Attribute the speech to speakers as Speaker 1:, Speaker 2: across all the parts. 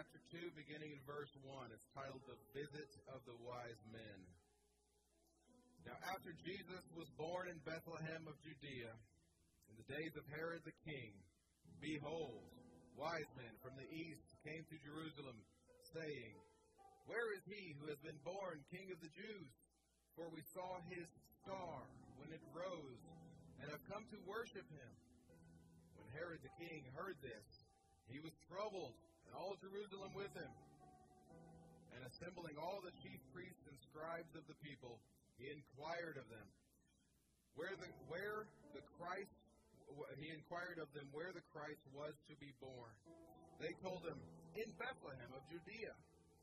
Speaker 1: chapter 2, beginning in verse 1. It's titled The Visit of the Wise Men. Now, after Jesus was born in Bethlehem of Judea, in the days of Herod the king, behold, wise men from the east came to Jerusalem, saying, Where is he who has been born King of the Jews? For we saw his star when it rose, and have come to worship him. When Herod the king heard this, he was troubled, and all Jerusalem with him. And assembling all the chief priests and scribes of the people, he inquired of them where the Christ was to be born. They told him, In Bethlehem of Judea.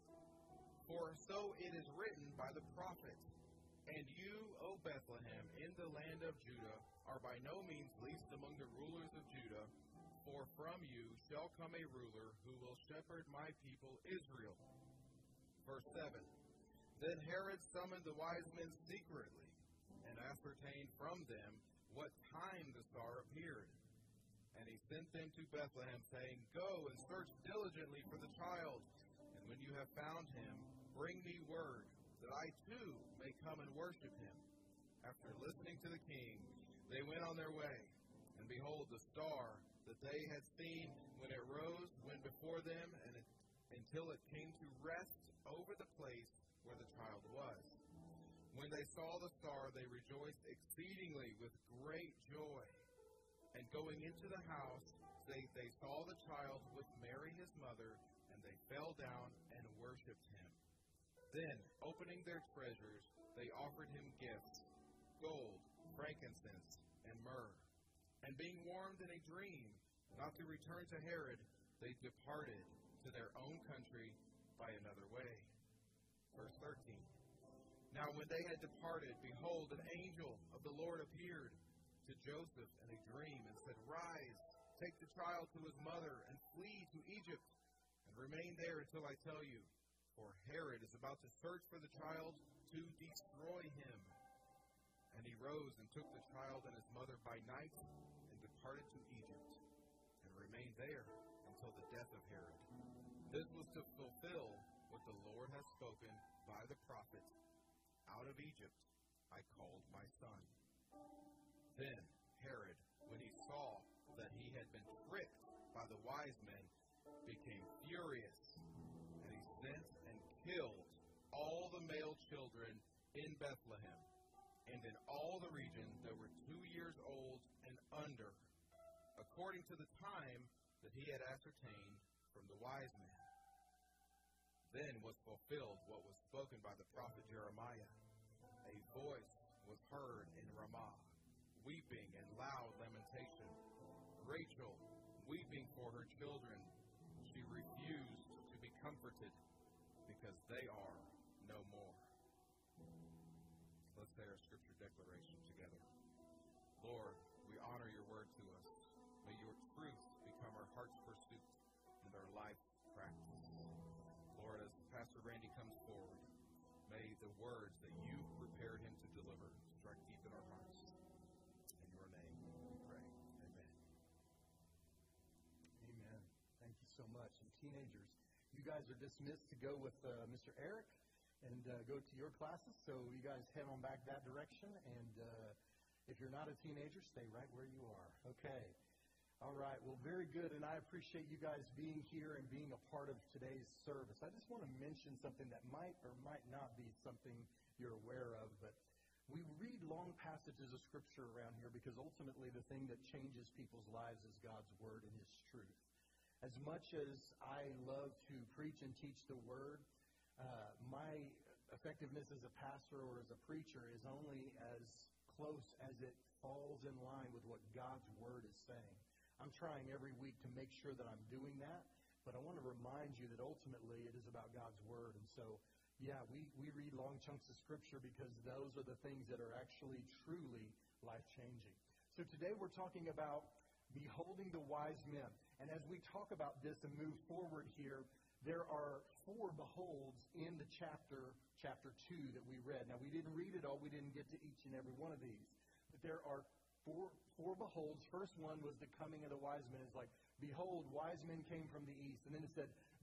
Speaker 1: For so it is written by the prophet, And you, O Bethlehem, in the land of Judah, are by no means least among the rulers of Judah, for from you shall come a ruler who will shepherd my people Israel. Verse 7. Then Herod summoned the wise men secretly, and ascertained from them what time the star appeared. And he sent them to Bethlehem, saying, Go and search diligently for the child, and when you have found him, bring me word, that I too may come and worship him. After listening to the king, they went on their way, and behold, the star that they had seen when it rose went before them until it came to rest over the place where the child was. When they saw the star, they rejoiced exceedingly with great joy. And going into the house, they saw the child with Mary his mother, and they fell down and worshipped him. Then, opening their treasures, they offered him gifts, gold, frankincense, and myrrh. And being warned in a dream not to return to Herod, they departed to their own country by another way. Verse 13. Now when they had departed, behold, an angel of the Lord appeared to Joseph in a dream and said, Rise, take the child to his mother, and flee to Egypt, and remain there until I tell you. For Herod is about to search for the child to destroy him. And he rose and took the child and his mother by night and departed to Egypt, and remained there until the death of Herod. This was to fulfill what the Lord has spoken by the prophet, Out of Egypt I called my son. Then Herod, when he saw that he had been tricked by the wise men, became furious, and he sent and killed all the male children in Bethlehem and in all the region that were 2 years old and under, according to the time that he had ascertained from the wise men. Then was fulfilled what was spoken by the prophet Jeremiah. A voice was heard in Ramah, weeping and loud lamentation. Rachel, weeping for her children, she refused to be comforted because they are no more. Let's say our scripture declaration together. Lord, we honor your word to us. May your truth become our heart's pursuit and our life's practice. Lord, as Pastor Randy comes forward, may the words that you prepared him to deliver strike deep in our hearts. In your name we pray. Amen.
Speaker 2: Amen. Thank you so much. And teenagers, you guys are dismissed to go with Mr. Eric and go to your classes. So you guys head on back that direction. And if you're not a teenager, stay right where you are. Okay. All right. Well, very good. And I appreciate you guys being here and being a part of today's service. I just want to mention something that might or might not be something you're aware of. But we read long passages of Scripture around here because ultimately the thing that changes people's lives is God's Word and His truth. As much as I love to preach and teach the Word, my effectiveness as a pastor or as a preacher is only as close as it falls in line with what God's Word is saying. I'm trying every week to make sure that I'm doing that, but I want to remind you that ultimately it is about God's Word. And so, yeah, we read long chunks of Scripture because those are the things that are actually truly life-changing. So today we're talking about beholding the wise men. And as we talk about this and move forward here, there are 4 beholds in the chapter 2 that we read. Now, we didn't read it all. We didn't get to each and every one of these. But there are four beholds. First one was the coming of the wise men. It's like, behold, wise men came from the east. And then it said, behold,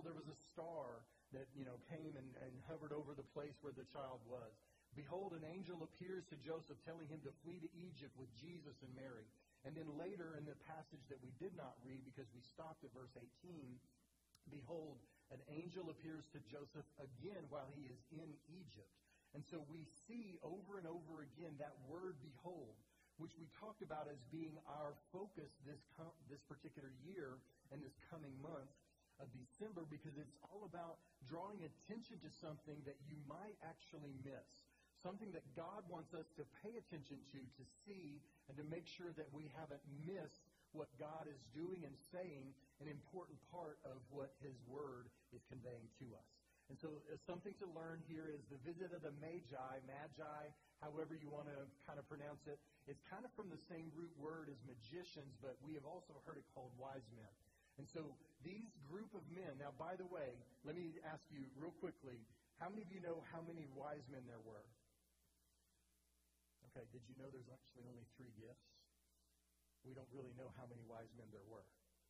Speaker 2: behold, there was a star that, came and hovered over the place where the child was. Behold, an angel appears to Joseph, telling him to flee to Egypt with Jesus and Mary. And then later in the passage that we did not read because we stopped at verse 18, behold, an angel appears to Joseph again while he is in Egypt. And so we see over and over again that word behold, which we talked about as being our focus this particular year and this coming month of December, because it's all about drawing attention to something that you might actually miss, something that God wants us to pay attention to see, and to make sure that we haven't missed what God is doing and saying, an important part of what His Word is conveying to us. And so something to learn here is the visit of the magi, however you want to kind of pronounce it. It's kind of from the same root word as magicians, but we have also heard it called wise men. And so these group of men, now by the way, let me ask you real quickly, how many of you know how many wise men there were? Okay, did you know there's actually only 3 gifts? We don't really know how many wise men there were.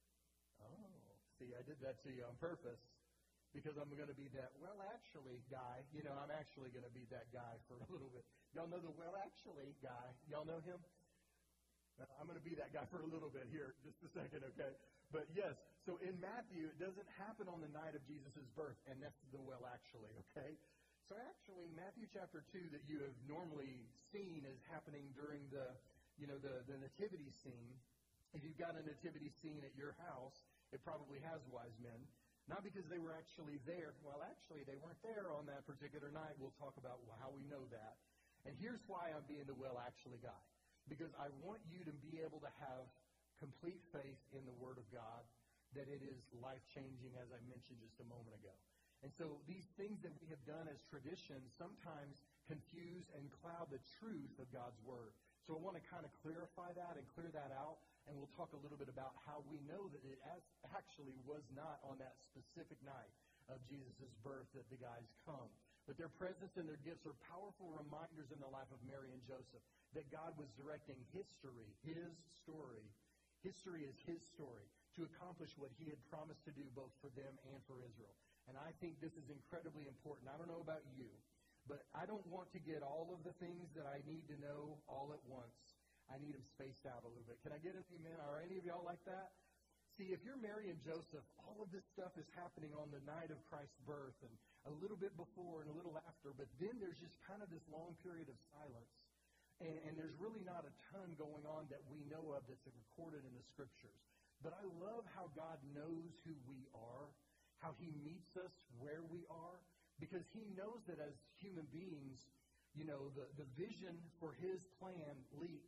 Speaker 2: Oh, see, I did that to you on purpose. Because I'm going to be that, well, actually, guy. I'm actually going to be that guy for a little bit. Y'all know the well, actually, guy. Y'all know him? I'm going to be that guy for a little bit here, just a second, okay? But yes, so in Matthew, it doesn't happen on the night of Jesus' birth, and that's the well, actually, okay? So actually, Matthew chapter 2 that you have normally seen is happening during the nativity scene. If you've got a nativity scene at your house, it probably has wise men. Not because they were actually there. Well, actually, they weren't there on that particular night. We'll talk about how we know that. And here's why I'm being the well, actually guy. Because I want you to be able to have complete faith in the Word of God, that it is life-changing, as I mentioned just a moment ago. And so these things that we have done as traditions sometimes confuse and cloud the truth of God's Word. So I want to kind of clarify that and clear that out. And we'll talk a little bit about how we know that it actually was not on that specific night of Jesus' birth that the guys come. But their presence and their gifts are powerful reminders in the life of Mary and Joseph that God was directing history, His story. History is His story to accomplish what He had promised to do both for them and for Israel. And I think this is incredibly important. I don't know about you, but I don't want to get all of the things that I need to know all at once. I need them spaced out a little bit. Can I get an amen? Are any of y'all like that? See, if you're Mary and Joseph, all of this stuff is happening on the night of Christ's birth and a little bit before and a little after, but then there's just kind of this long period of silence. And there's really not a ton going on that we know of that's recorded in the Scriptures. But I love how God knows who we are, how He meets us where we are, because He knows that as human beings, the vision for His plan leaks.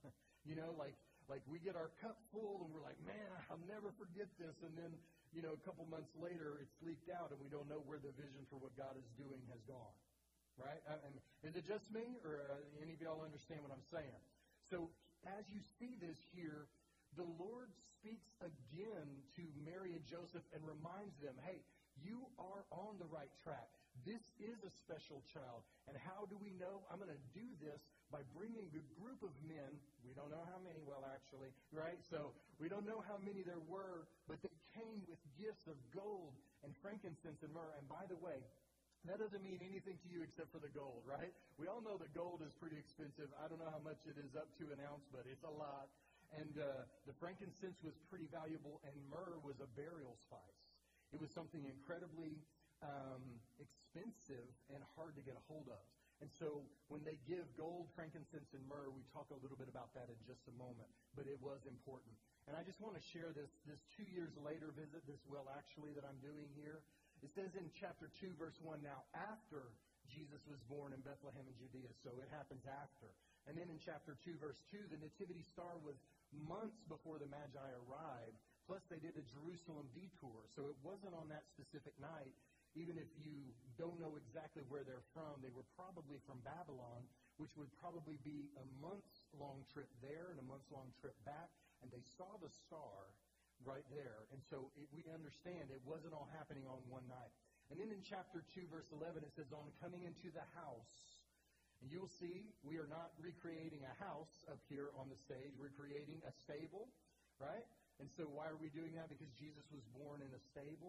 Speaker 2: Like we get our cup full and we're like, man, I'll never forget this. And then, a couple months later, it's leaked out and we don't know where the vision for what God is doing has gone. Right? Is it just me, or any of y'all understand what I'm saying? So as you see this here, the Lord speaks again to Mary and Joseph and reminds them, hey, you are on the right track. This is a special child. And how do we know? I'm going to do this by bringing a group of men. We don't know how many, well, actually, right? So we don't know how many there were, but they came with gifts of gold and frankincense and myrrh. And by the way, that doesn't mean anything to you except for the gold, right? We all know that gold is pretty expensive. I don't know how much it is up to an ounce, but it's a lot. And the frankincense was pretty valuable, and myrrh was a burial spice. It was something incredibly expensive and hard to get a hold of. And so when they give gold, frankincense, and myrrh, we talk a little bit about that in just a moment, but it was important. And I just want to share this 2 years later visit, this well actually that I'm doing here. It says in chapter 2, verse 1, now after Jesus was born in Bethlehem in Judea, so it happens after. And then in chapter 2, verse 2, the nativity star was months before the Magi arrived, plus they did a Jerusalem detour. So it wasn't on that specific night. Even if you don't know exactly where they're from, they were probably from Babylon, which would probably be a months-long trip there and a months-long trip back. And they saw the star right there. And so we understand it wasn't all happening on one night. And then in chapter 2, verse 11, it says, on coming into the house. And you'll see we are not recreating a house up here on the stage. We're creating a stable, right? And so why are we doing that? Because Jesus was born in a stable.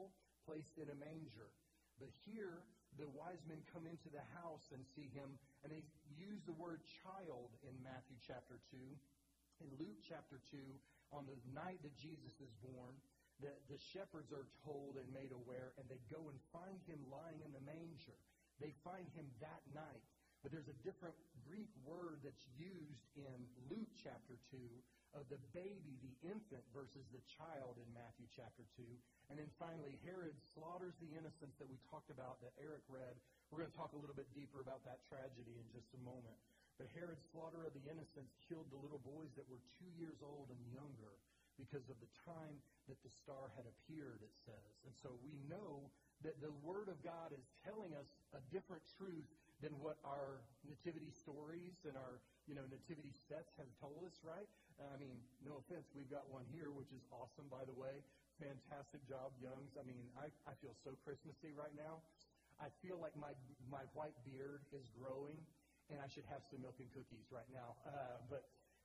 Speaker 2: placed in a manger. But here, the wise men come into the house and see him, and they use the word child in Matthew chapter 2. In Luke chapter 2, on the night that Jesus is born, the shepherds are told and made aware, and they go and find him lying in the manger. They find him that night. But there's a different Greek word that's used in Luke chapter 2 of the baby, the infant, versus the child in Matthew chapter 2. And then finally, Herod slaughters the innocents that we talked about, that Eric read. We're going to talk a little bit deeper about that tragedy in just a moment. But Herod's slaughter of the innocents killed the little boys that were 2 years old and younger because of the time that the star had appeared, it says. And so we know that the Word of God is telling us a different truth than what our nativity stories and our nativity sets have told us, right? I mean, no offense, we've got one here, which is awesome, by the way. Fantastic job, Youngs. I mean, I feel so Christmassy right now. I feel like my white beard is growing, and I should have some milk and cookies right now. But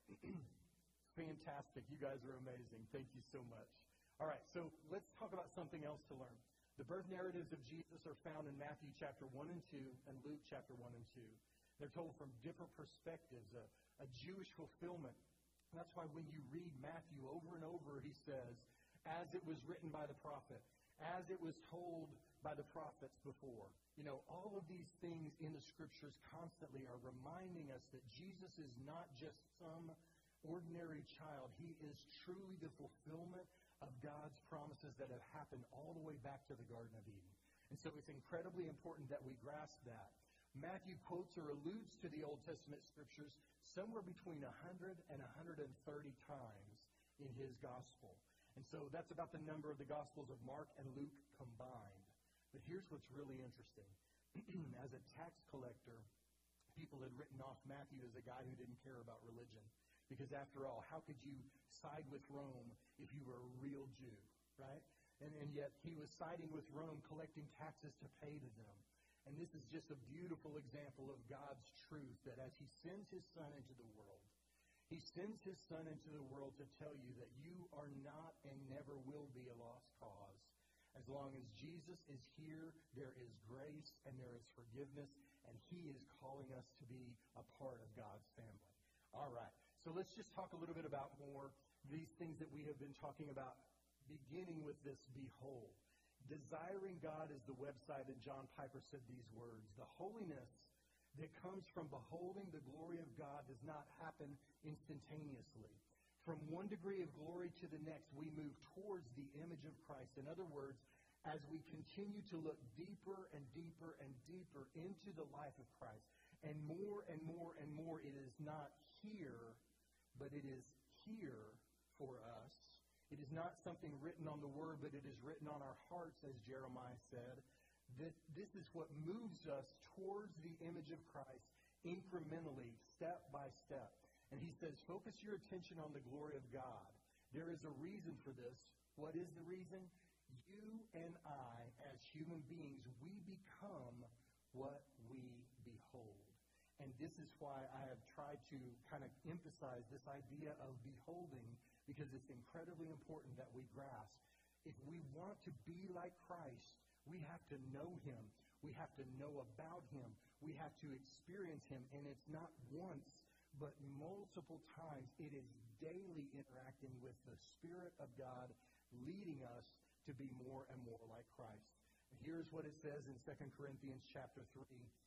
Speaker 2: fantastic. You guys are amazing. Thank you so much. All right, so let's talk about something else to learn. The birth narratives of Jesus are found in Matthew chapter 1 and 2 and Luke chapter 1 and 2. They're told from different perspectives, a Jewish fulfillment. And that's why when you read Matthew over and over, he says, as it was written by the prophet, as it was told by the prophets before. All of these things in the Scriptures constantly are reminding us that Jesus is not just some ordinary child. He is truly the fulfillment of God's promises that have happened all the way back to the Garden of Eden. And so it's incredibly important that we grasp that. Matthew quotes or alludes to the Old Testament Scriptures somewhere between 100 and 130 times in his gospel. And so that's about the number of the Gospels of Mark and Luke combined. But here's what's really interesting. As a tax collector, people had written off Matthew as a guy who didn't care about religion. Because after all, how could you side with Rome if you were a real Jew, right? And yet he was siding with Rome, collecting taxes to pay to them. And this is just a beautiful example of God's truth, that as he sends his Son into the world, he sends his Son into the world to tell you that you are not and never will be a lost cause. As long as Jesus is here, there is grace and there is forgiveness, and he is calling us to be a part of God's family. All right. So let's just talk a little bit about more these things that we have been talking about, beginning with this behold. Desiring God is the website that John Piper said these words. The holiness that comes from beholding the glory of God does not happen instantaneously. From one degree of glory to the next, we move towards the image of Christ. In other words, as we continue to look deeper and deeper and deeper into the life of Christ, and more and more and more, it is not here, but it is here for us. It is not something written on the Word, but it is written on our hearts, as Jeremiah said. This is what moves us towards the image of Christ incrementally, step by step. And he says, focus your attention on the glory of God. There is a reason for this. What is the reason? You and I, as human beings, we become what we behold. And this is why I have tried to kind of emphasize this idea of beholding, because it's incredibly important that we grasp. If we want to be like Christ, we have to know him. We have to know about him. We have to experience him. And it's not once, but multiple times. It is daily interacting with the Spirit of God, leading us to be more and more like Christ. And here's what it says in 2 Corinthians chapter 3.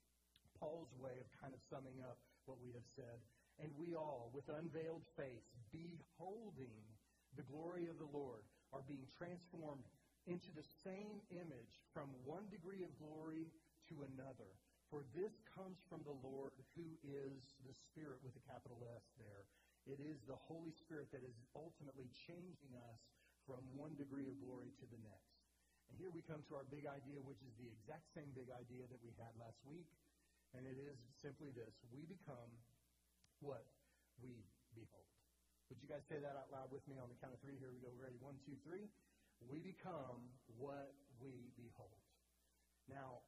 Speaker 2: Paul's way of kind of summing up what we have said. And we all, with unveiled face, beholding the glory of the Lord, are being transformed into the same image from one degree of glory to another. For this comes from the Lord, who is the Spirit, with a capital S there. It is the Holy Spirit that is ultimately changing us from one degree of glory to the next. And here we come to our big idea, which is the exact same big idea that we had last week. And it is simply this: we become what we behold. Would you guys say that out loud with me on the count of three? Here we go. Ready? 1, 2, 3. We become what we behold. Now,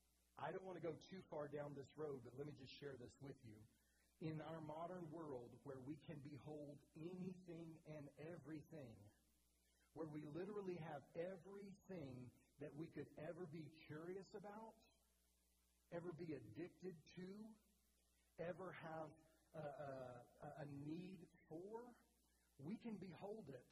Speaker 2: I don't want to go too far down this road, but let me just share this with you. In our modern world, where we can behold anything and everything, where we literally have everything that we could ever be curious about, ever be addicted to, ever have a need for, we can behold it.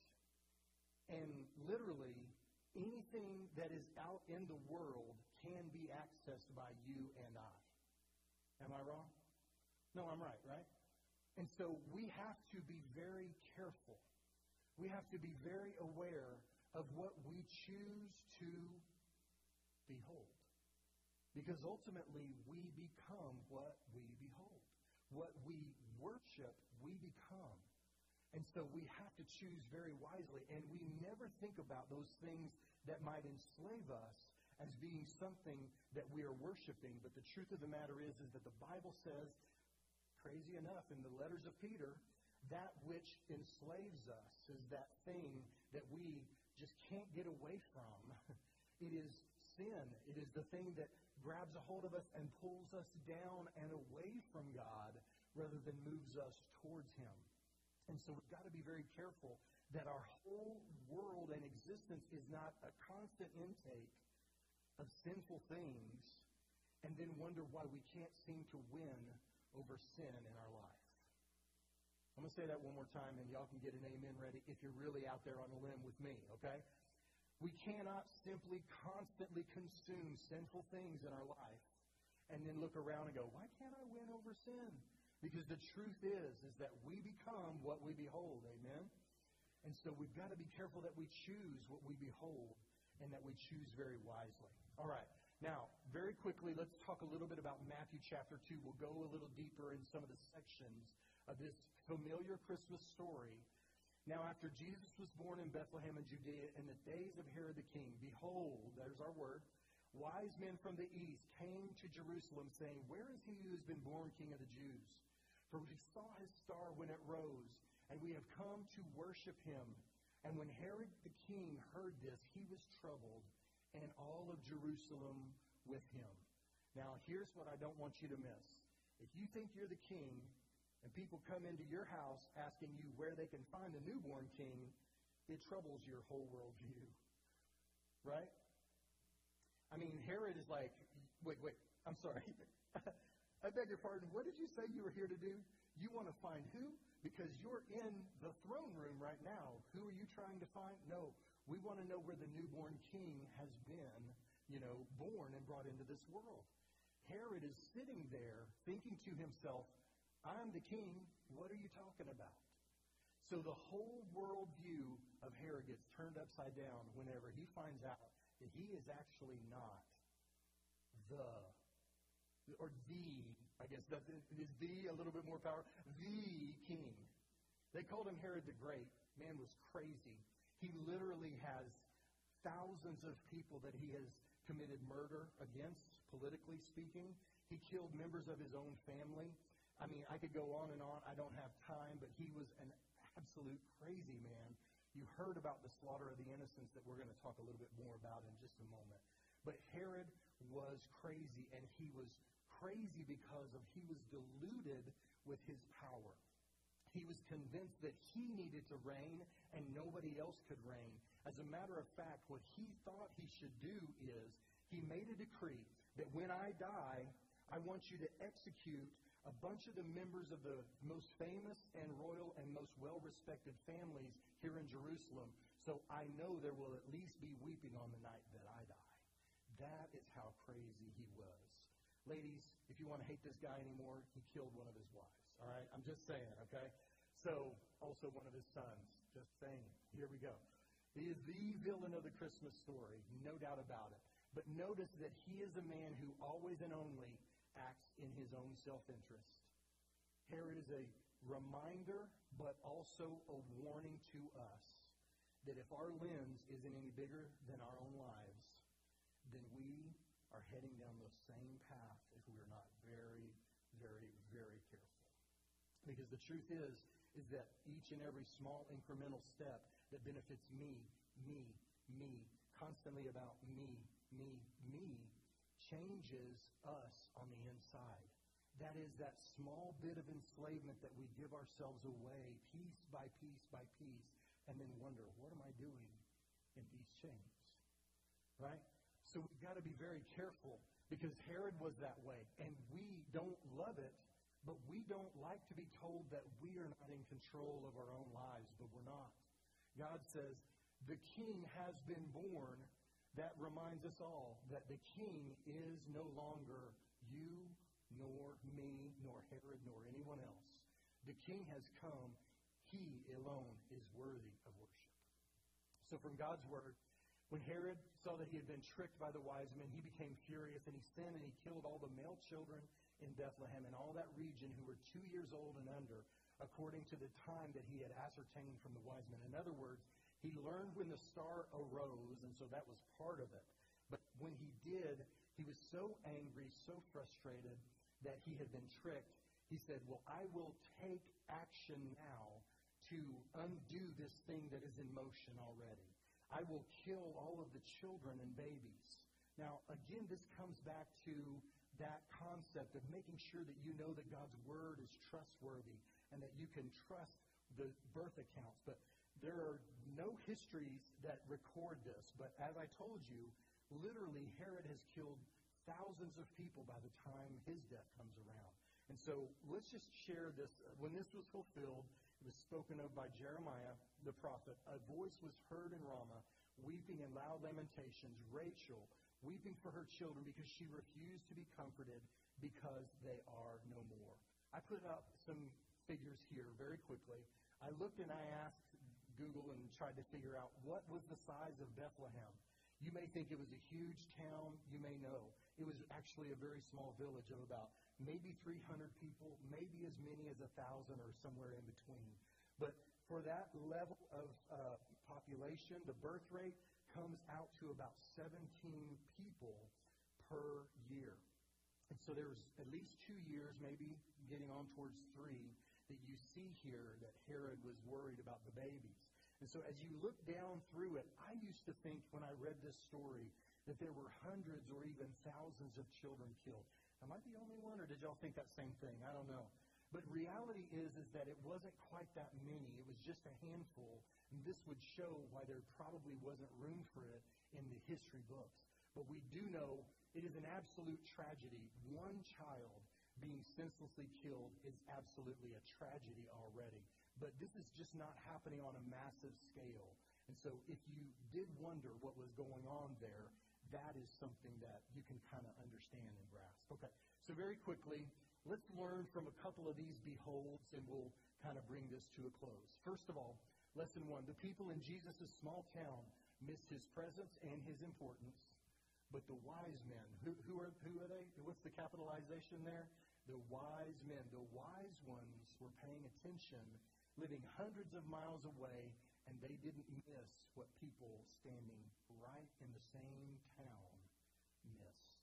Speaker 2: And literally, anything that is out in the world can be accessed by you and I. Am I wrong? No, I'm right? And so we have to be very careful. We have to be very aware of what we choose to behold. Because ultimately, we become what we behold. What we worship, we become. And so we have to choose very wisely. And we never think about those things that might enslave us as being something that we are worshiping. But the truth of the matter is that the Bible says, crazy enough, in the letters of Peter, that which enslaves us is that thing that we just can't get away from. It is sin. It is the thing that grabs a hold of us and pulls us down and away from God rather than moves us towards Him. And so we've got to be very careful that our whole world and existence is not a constant intake of sinful things and then wonder why we can't seem to win over sin in our life. I'm going to say that one more time, and y'all can get an amen ready if you're really out there on a limb with me, okay? We cannot simply constantly consume sinful things in our life and then look around and go, why can't I win over sin? Because the truth is that we become what we behold, amen? And so we've got to be careful that we choose what we behold and that we choose very wisely. All right. Now, very quickly, let's talk a little bit about Matthew chapter 2. We'll go a little deeper in some of the sections of this familiar Christmas story. Now, after Jesus was born in Bethlehem in Judea in the days of Herod the king, behold, there's our word, wise men from the east came to Jerusalem saying, where is he who has been born King of the Jews? For we saw his star when it rose, and we have come to worship him. And when Herod the king heard this, he was troubled, and all of Jerusalem with him. Now, here's what I don't want you to miss. If you think you're the king, and people come into your house asking you where they can find a newborn king, it troubles your whole worldview. Right? I mean, Herod is like, wait, I'm sorry. I beg your pardon. What did you say you were here to do? You want to find who? Because you're in the throne room right now. Who are you trying to find? No. We want to know where the newborn king has been, born and brought into this world. Herod is sitting there thinking to himself, I'm the king. What are you talking about? So the whole worldview of Herod gets turned upside down whenever he finds out that he is actually not I guess that is the a little bit more power, the king. They called him Herod the Great. Man was crazy. He literally has thousands of people that he has committed murder against, politically speaking. He killed members of his own family. I mean, I could go on and on. I don't have time, but he was an absolute crazy man. You heard about the slaughter of the innocents that we're going to talk a little bit more about in just a moment. But Herod was crazy, and he was crazy because he was deluded with his power. He was convinced that he needed to reign and nobody else could reign. As a matter of fact, what he thought he should do is he made a decree that when I die, I want you to execute a bunch of the members of the most famous and royal and most well-respected families here in Jerusalem, so I know there will at least be weeping on the night that I die. That is how crazy he was. Ladies, if you want to hate this guy anymore, he killed one of his wives. All right? I'm just saying, okay? So, also one of his sons. Just saying. Here we go. He is the villain of the Christmas story, no doubt about it. But notice that he is a man who always and only acts in his own self-interest. Herod is a reminder, but also a warning to us that if our lens isn't any bigger than our own lives, then we are heading down the same path if we're not very, very, very careful. Because the truth is that each and every small incremental step that benefits me, constantly about me, changes us on the inside. That is that small bit of enslavement that we give ourselves away piece by piece by piece and then wonder, what am I doing in these chains? Right? So we've got to be very careful because Herod was that way. And we don't love it, but we don't like to be told that we are not in control of our own lives, but we're not. God says, the king has been born. That reminds us all that the king is no longer you, nor me, nor Herod, nor anyone else. The king has come. He alone is worthy of worship. So from God's word, when Herod saw that he had been tricked by the wise men, he became furious, and he sinned, and he killed all the male children in Bethlehem and all that region who were 2 years old and under, according to the time that he had ascertained from the wise men. In other words, he learned when the star arose, and so that was part of it. But when he did, he was so angry, so frustrated that he had been tricked. He said, well, I will take action now to undo this thing that is in motion already. I will kill all of the children and babies. Now, again, this comes back to that concept of making sure that you know that God's word is trustworthy and that you can trust the birth accounts. But there are no histories that record this. But as I told you, literally Herod has killed thousands of people by the time his death comes around. And so let's just share this. When this was fulfilled, it was spoken of by Jeremiah the prophet. A voice was heard in Ramah, weeping in loud lamentations. Rachel, weeping for her children because she refused to be comforted because they are no more. I put up some figures here very quickly. I looked and I asked Google and tried to figure out what was the size of Bethlehem. You may think it was a huge town. You may know. It was actually a very small village of about maybe 300 people, maybe as many as 1,000 or somewhere in between. But for that level of population, the birth rate comes out to about 17 people per year. And so there's at least 2 years, maybe getting on towards 3, that you see here that Herod was worried about the babies. And so as you look down through it, I used to think when I read this story that there were hundreds or even thousands of children killed. Am I the only one, or did y'all think that same thing? I don't know. But reality is that it wasn't quite that many. It was just a handful. And this would show why there probably wasn't room for it in the history books. But we do know it is an absolute tragedy. One child being senselessly killed is absolutely a tragedy already. But this is just not happening on a massive scale. And so if you did wonder what was going on there, that is something that you can kind of understand and grasp. Okay, so very quickly, let's learn from a couple of these beholds, and we'll kind of bring this to a close. First of all, lesson 1, the people in Jesus' small town missed his presence and his importance, but the wise men, who are they? What's the capitalization there? The wise men, the wise ones were paying attention, living hundreds of miles away, and they didn't miss what people standing right in the same town missed.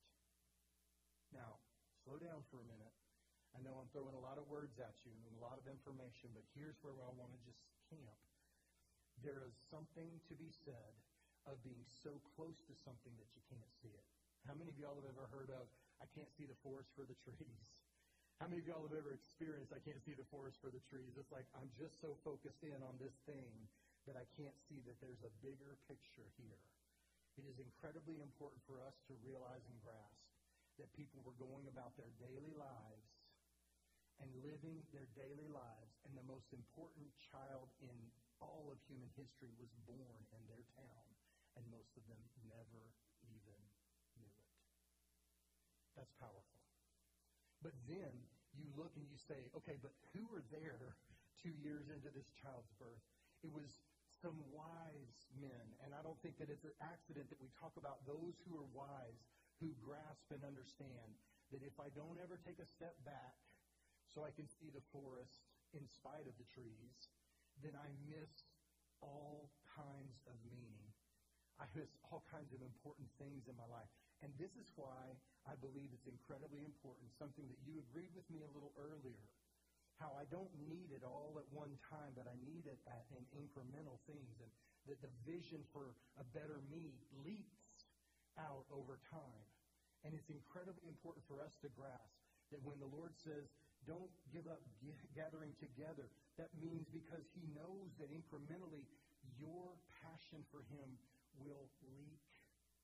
Speaker 2: Now, slow down for a minute. I know I'm throwing a lot of words at you and a lot of information, but here's where I want to just camp. There is something to be said of being so close to something that you can't see it. How many of y'all have ever heard of, I can't see the forest for the trees? How many of y'all have ever experienced, I can't see the forest for the trees? It's like I'm just so focused in on this thing that I can't see that there's a bigger picture here. It is incredibly important for us to realize and grasp that people were going about their daily lives and living their daily lives, and the most important child in all of human history was born in their town, and most of them never even knew it. That's powerful. But then you look and you say, okay, but who were there 2 years into this child's birth? It was some wise men, and I don't think that it's an accident that we talk about those who are wise, who grasp and understand that if I don't ever take a step back so I can see the forest in spite of the trees, then I miss all kinds of meaning. I miss all kinds of important things in my life. And this is why I believe it's incredibly important, something that you agreed with me a little earlier, how I don't need it all at one time, but I need it in incremental things, and that the vision for a better me leaks out over time. And it's incredibly important for us to grasp that when the Lord says, don't give up gathering together, that means because he knows that incrementally your passion for him will leak.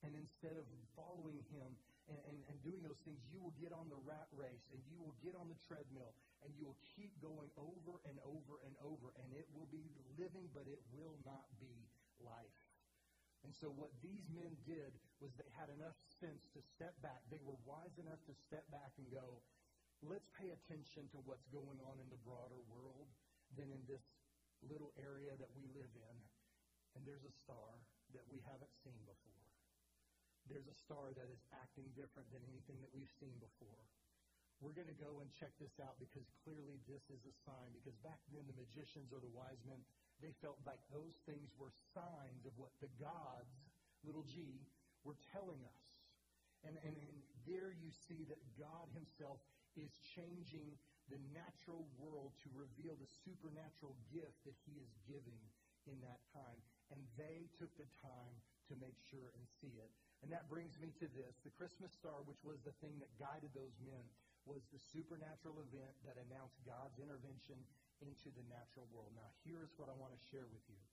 Speaker 2: And instead of following him and doing those things, you will get on the rat race and you will get on the treadmill and you will keep going over and over and over. And it will be living, but it will not be life. And so what these men did was they had enough sense to step back. They were wise enough to step back and go, let's pay attention to what's going on in the broader world than in this little area that we live in. And there's a star that we haven't seen before. There's a star that is acting different than anything that we've seen before. We're going to go and check this out because clearly this is a sign. Because back then the magicians or the wise men, they felt like those things were signs of what the gods, little g, were telling us. And there you see that God himself is changing the natural world to reveal the supernatural gift that he is giving in that time. And they took the time to make sure and see it. And that brings me to this. The Christmas star, which was the thing that guided those men, was the supernatural event that announced God's intervention into the natural world. Now, here's what I want to share with you.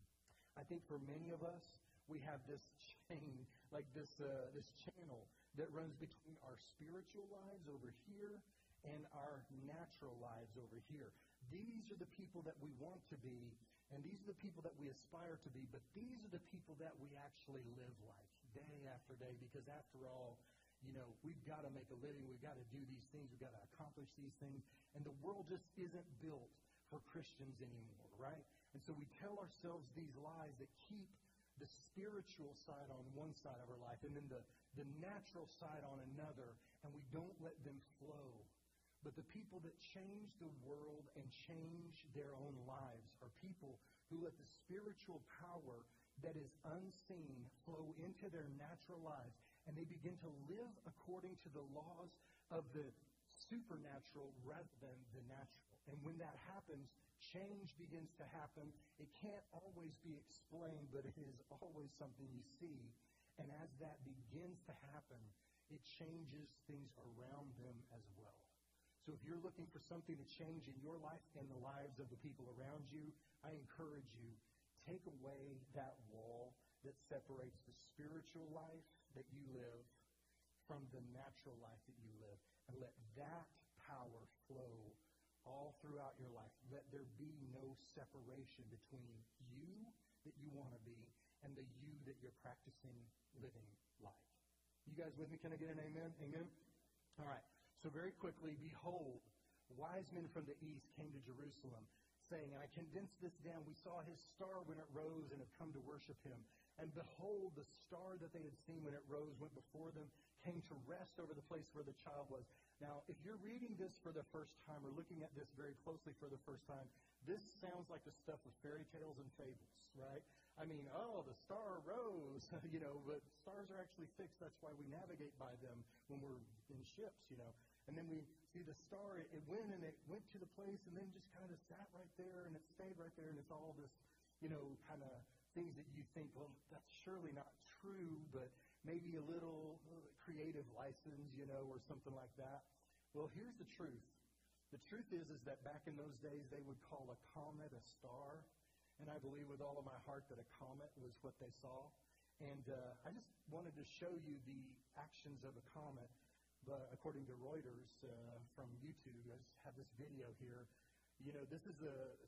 Speaker 2: I think for many of us, we have this chain, like this channel that runs between our spiritual lives over here and our natural lives over here. These are the people that we want to be, and these are the people that we aspire to be, but these are the people that we actually live like day after day, because after all, we've got to make a living, we've got to do these things, we've got to accomplish these things, and the world just isn't built for Christians anymore, right? And so we tell ourselves these lies that keep the spiritual side on one side of our life and then the natural side on another, and we don't let them flow. But the people that change the world and change their own lives are people who let the spiritual power that is unseen flow into their natural lives, and they begin to live according to the laws of the supernatural rather than the natural. And when that happens, change begins to happen. It can't always be explained, but it is always something you see. And as that begins to happen, it changes things around them as well. So if you're looking for something to change in your life and the lives of the people around you, I encourage you, take away that wall that separates the spiritual life that you live from the natural life that you live. And let that power flow all throughout your life. Let there be no separation between you that you want to be and the you that you're practicing living like. You guys with me? Can I get an amen? Amen? All right. So very quickly, behold, wise men from the east came to Jerusalem, saying, and I condensed this down, we saw his star when it rose and have come to worship him. And behold, the star that they had seen when it rose went before them, came to rest over the place where the child was. Now, if you're reading this for the first time or looking at this very closely for the first time, this sounds like the stuff of fairy tales and fables, right? I mean, the star rose, but stars are actually fixed. That's why we navigate by them when we're in ships, And then we see the star, it went to the place and then just kind of sat right there and it stayed right there, and it's all this, kind of things that you think, well, that's surely not true, but maybe a little creative license, or something like that. Well, here's the truth. The truth is that back in those days, they would call a comet a star. And I believe with all of my heart that a comet was what they saw. And I just wanted to show you the actions of a comet. But according to Reuters from YouTube, I just have this video here. This is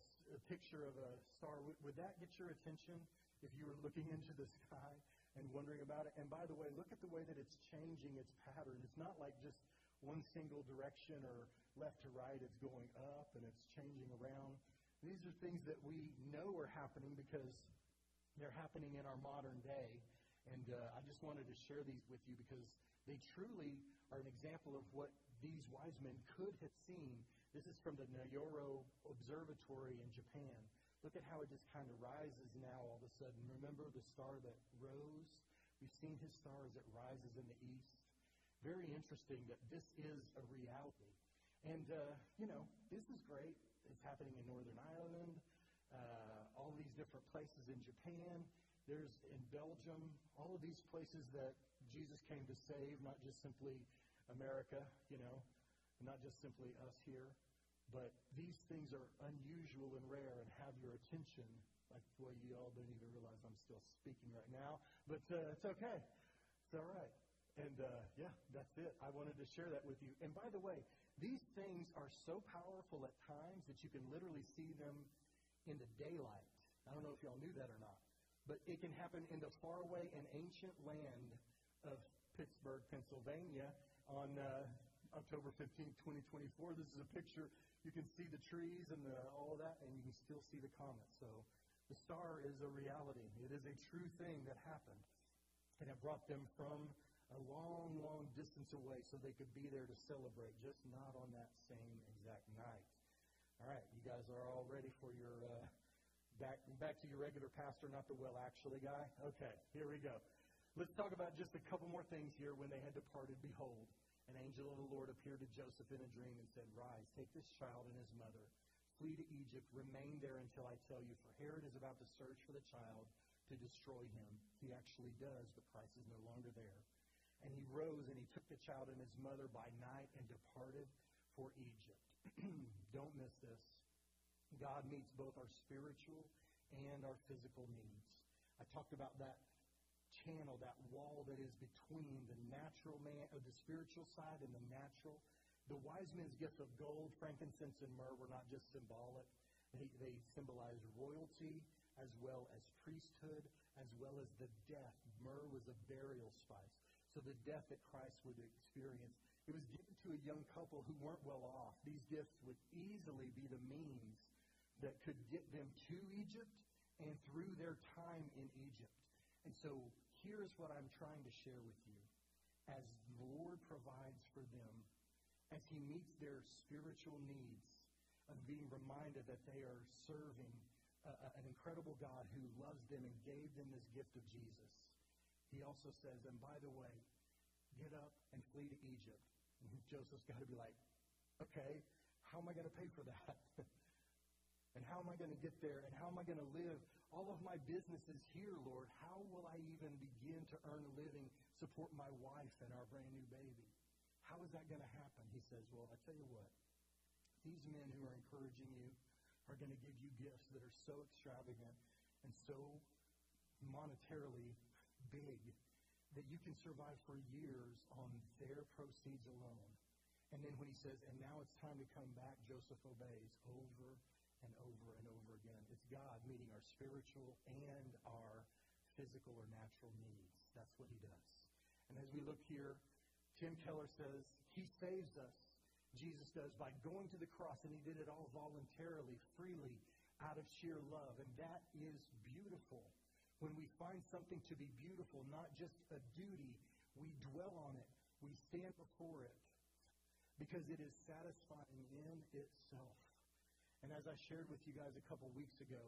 Speaker 2: a picture of a star. Would that get your attention if you were looking into the sky and wondering about it? And by the way, look at the way that it's changing its pattern. It's not like just one single direction or left to right. It's going up and it's changing around. These are things that we know are happening because they're happening in our modern day. And I just wanted to share these with you because they truly are an example of what these wise men could have seen. This is from the Nayoro Observatory in Japan. Look at how it just kind of rises now all of a sudden. Remember the star that rose? We've seen his star as it rises in the east. Very interesting that this is a reality. And, this is great. It's happening in Northern Ireland, all these different places in Japan. There's in Belgium, all of these places that Jesus came to save, not just simply America, not just simply us here. But these things are unusual and rare and have your attention. Like, boy, you all don't even realize I'm still speaking right now. But it's okay. It's all right. And, yeah, that's it. I wanted to share that with you. And by the way, these things are so powerful at times that you can literally see them in the daylight. I don't know if y'all knew that or not. But it can happen in the faraway and ancient land of Pittsburgh, Pennsylvania on October 15, 2024. This is a picture. You can see the trees and all of that, and you can still see the comet. So the star is a reality. It is a true thing that happened. And it brought them from a long, long distance away so they could be there to celebrate, just not on that same exact night. All right, you guys are all ready for your back to your regular pastor, not the well actually guy? Okay, here we go. Let's talk about just a couple more things here. When they had departed, behold, an angel of the Lord appeared to Joseph in a dream and said, Rise, take this child and his mother, flee to Egypt, remain there until I tell you, for Herod is about to search for the child to destroy him. He actually does, but Christ is no longer there. And he rose and he took the child and his mother by night and departed for Egypt. Don't miss this. God meets both our spiritual and our physical needs. I talked about that channel, that wall that is between the natural man, or the spiritual side and the natural. The wise men's gift of gold, frankincense, and myrrh were not just symbolic. They symbolized royalty as well as priesthood, as well as the death. Myrrh was a burial spice. So the death that Christ would experience, it was given to a young couple who weren't well off. These gifts would easily be the means that could get them to Egypt and through their time in Egypt. And so here's what I'm trying to share with you. As the Lord provides for them, as he meets their spiritual needs of being reminded that they are serving an incredible God who loves them and gave them this gift of Jesus, he also says, and by the way, get up and flee to Egypt. And Joseph's got to be like, okay, how am I going to pay for that? And how am I going to get there? And how am I going to live? All of my business is here, Lord. How will I even begin to earn a living, support my wife and our brand new baby? How is that going to happen? He says, well, I tell you what. These men who are encouraging you are going to give you gifts that are so extravagant and so monetarily big that you can survive for years on their proceeds alone. And then when he says, and now it's time to come back, Joseph obeys over and over and over again. It's God meeting our spiritual and our physical or natural needs. That's what he does. And as we look here, Tim Keller says, he saves us, Jesus does, by going to the cross, and he did it all voluntarily, freely, out of sheer love. And that is beautiful. When we find something to be beautiful, not just a duty, we dwell on it. We stand before it because it is satisfying in itself. And as I shared with you guys a couple weeks ago,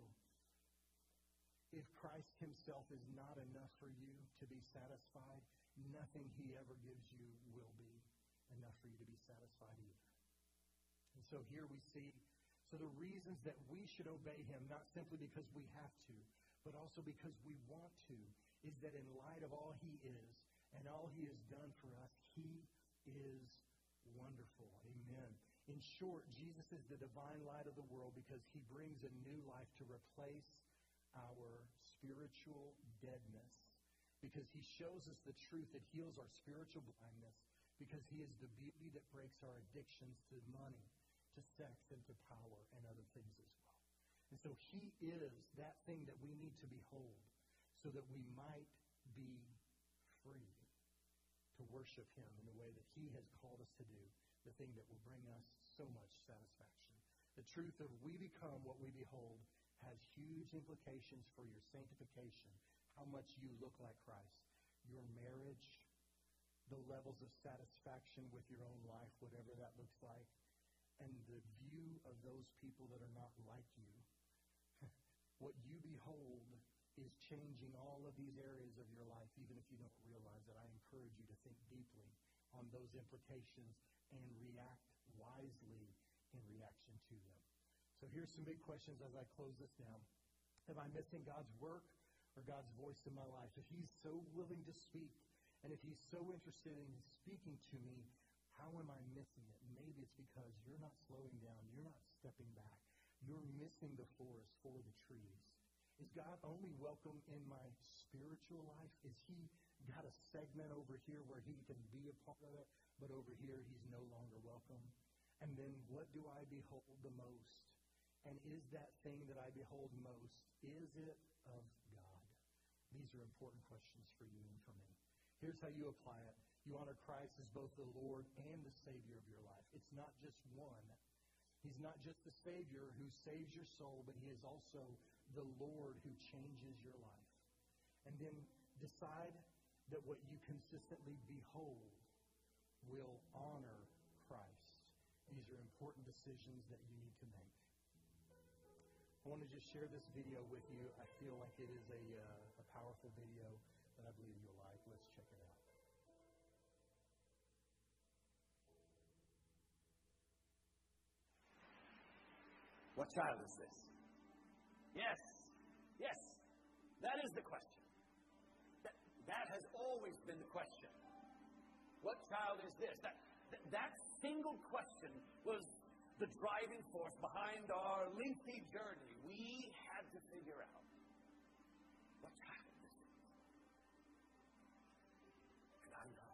Speaker 2: if Christ himself is not enough for you to be satisfied, nothing he ever gives you will be enough for you to be satisfied either. And so here we see, so the reasons that we should obey him, not simply because we have to, but also because we want to, is that in light of all he is and all he has done for us, he is wonderful. Amen. In short, Jesus is the divine light of the world because he brings a new life to replace our spiritual deadness. Because he shows us the truth that heals our spiritual blindness. Because he is the beauty that breaks our addictions to money, to sex, and to power, and other things as well. And so he is that thing that we need to behold so that we might be free to worship him in the way that he has called us to do, the thing that will bring us so much satisfaction. The truth of we become what we behold has huge implications for your sanctification, how much you look like Christ, your marriage, the levels of satisfaction with your own life, whatever that looks like, and the view of those people that are not like you. What you behold is changing all of these areas of your life, even if you don't realize it. I encourage you to think deeply on those implications and react wisely in reaction to them. So here's some big questions as I close this down. Am I missing God's work or God's voice in my life? If he's so willing to speak, and if he's so interested in speaking to me, how am I missing it? Maybe it's because you're not slowing down. You're not stepping back. You're missing the forest for the trees. Is God only welcome in my spiritual life? Is he got a segment over here where he can be a part of it, but over here he's no longer welcome? And then what do I behold the most? And is that thing that I behold most, is it of God? These are important questions for you and for me. Here's how you apply it. You honor Christ as both the Lord and the Savior of your life. It's not just one. He's not just the Savior who saves your soul, but He is also the Lord who changes your life. And then decide that what you consistently behold will honor Christ. These are important decisions that you need to make. I want to just share this video with you. I feel like it is a powerful video that I believe you'll like. Let's check it out.
Speaker 3: What child is this? Yes, that is the question. That has always been the question. What child is this? That single question was the driving force behind our lengthy journey. We had to figure out what child this is. And I know,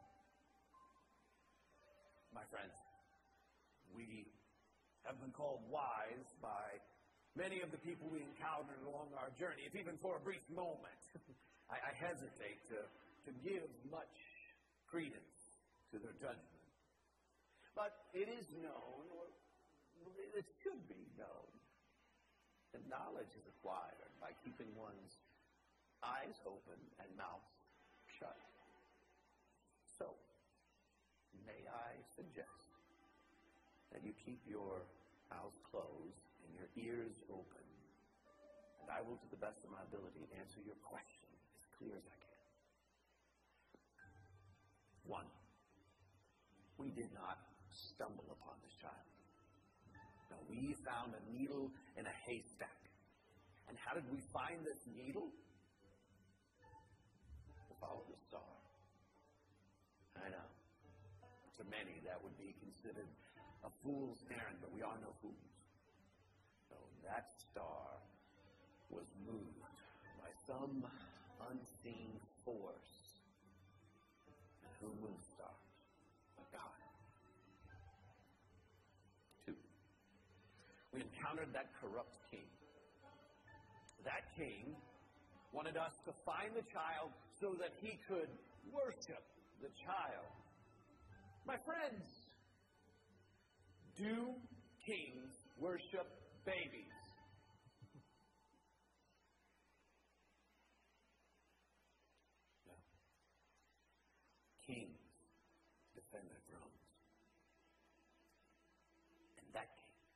Speaker 3: my friends, we have been called wise by many of the people we encountered along our journey, if even for a brief moment. I hesitate to give much credence to their judgment. But it is known, or it should be known, that knowledge is acquired by keeping one's eyes open and mouth shut. So, may I suggest that you keep your mouth closed and your ears open, and I will, to the best of my ability, answer your question as clear as I can. 1, we did not stumble upon this child. No, we found a needle in a haystack. And how did we find this needle? To follow the star. I know. To many, that would be considered a fool's errand, but we are no fools. So that star was moved by some unseen force. And who moves stars? But God. 2, we encountered that corrupt king. That king wanted us to find the child so that he could worship the child. My friends, do kings worship babies? No. Kings defend their thrones. And that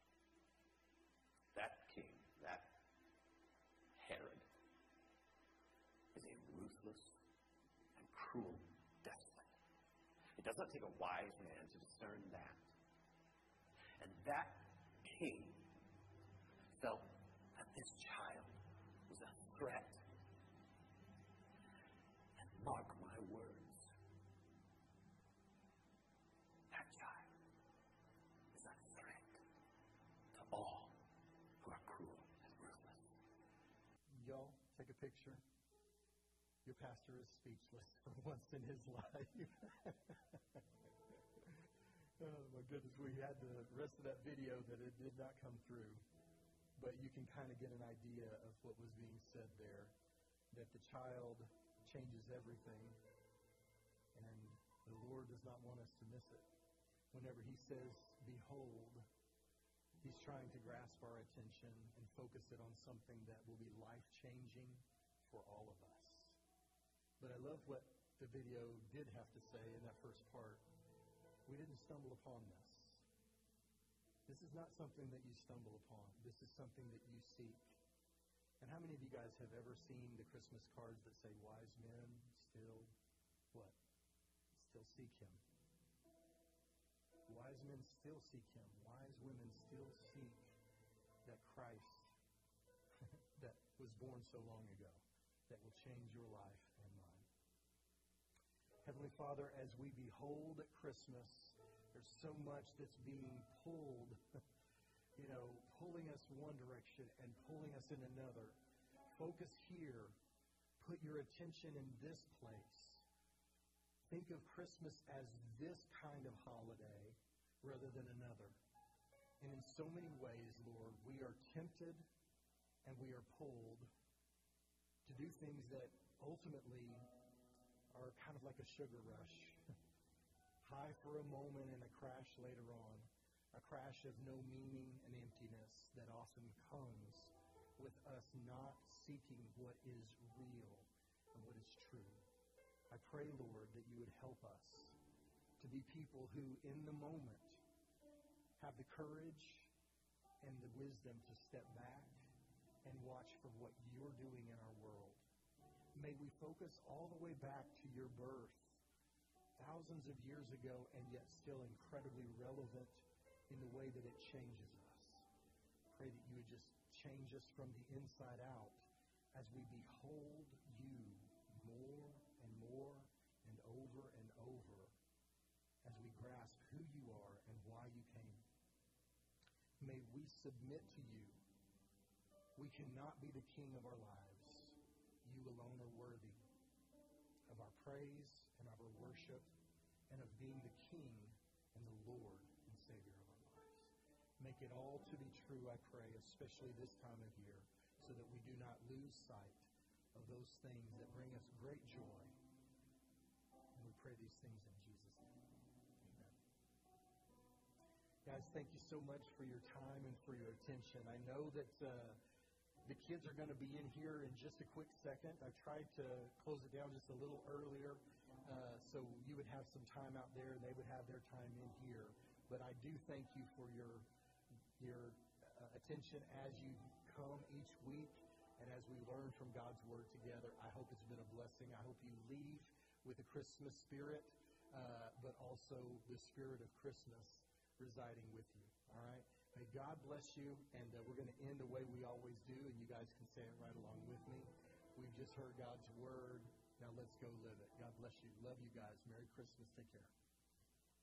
Speaker 3: Herod, is a ruthless and cruel despot. It does not take a wise man to discern that. And that king felt that this child was a threat. And mark my words, that child is a threat to all who are cruel and ruthless.
Speaker 2: Y'all, take a picture. Your pastor is speechless for once in his life. Oh, my goodness. We had the rest of that video that it did not come through. But you can kind of get an idea of what was being said there. That the child changes everything. And the Lord does not want us to miss it. Whenever He says, behold, He's trying to grasp our attention and focus it on something that will be life-changing for all of us. But I love what the video did have to say in that first part. We didn't stumble upon this. This is not something that you stumble upon. This is something that you seek. And how many of you guys have ever seen the Christmas cards that say, wise men still, what? Still seek Him. Wise men still seek Him. Wise women still seek that Christ that was born so long ago, that will change your life and mine. Heavenly Father, as we behold Christmas, there's so much that's being pulled, pulling us one direction and pulling us in another. Focus here. Put your attention in this place. think of Christmas as this kind of holiday rather than another. And in so many ways, Lord, we are tempted and we are pulled to do things that ultimately are kind of like a sugar rush. High for a moment and a crash later on. A crash of no meaning and emptiness that often comes with us not seeking what is real and what is true. I pray, Lord, that you would help us to be people who, in the moment, have the courage and the wisdom to step back and watch for what you're doing in our world. May we focus all the way back to your birth, thousands of years ago, and yet still incredibly relevant in the way that it changes us. Pray that you would just change us from the inside out as we behold you more and more and over, as we grasp who you are and why you came. May we submit to you. We cannot be the king of our lives. You alone are worthy of our praise and of our worship and of being the King and the Lord and Savior of our lives. Make it all to be true, I pray, especially this time of year, so that we do not lose sight of those things that bring us great joy. And we pray these things in Jesus' name. Amen. Guys, thank you so much for your time and for your attention. I know that the kids are going to be in here in just a quick second. I tried to close it down just a little earlier so you would have some time out there and they would have their time in here. But I do thank you for your attention as you come each week and as we learn from God's Word together. I hope it's been a blessing. I hope you leave with a Christmas spirit, but also the spirit of Christmas residing with you. All right? May God bless you, and we're going to end the way we always do, and you guys can say it right along with me. We've just heard God's Word. Now let's go live it. God bless you. Love you guys. Merry Christmas. Take care.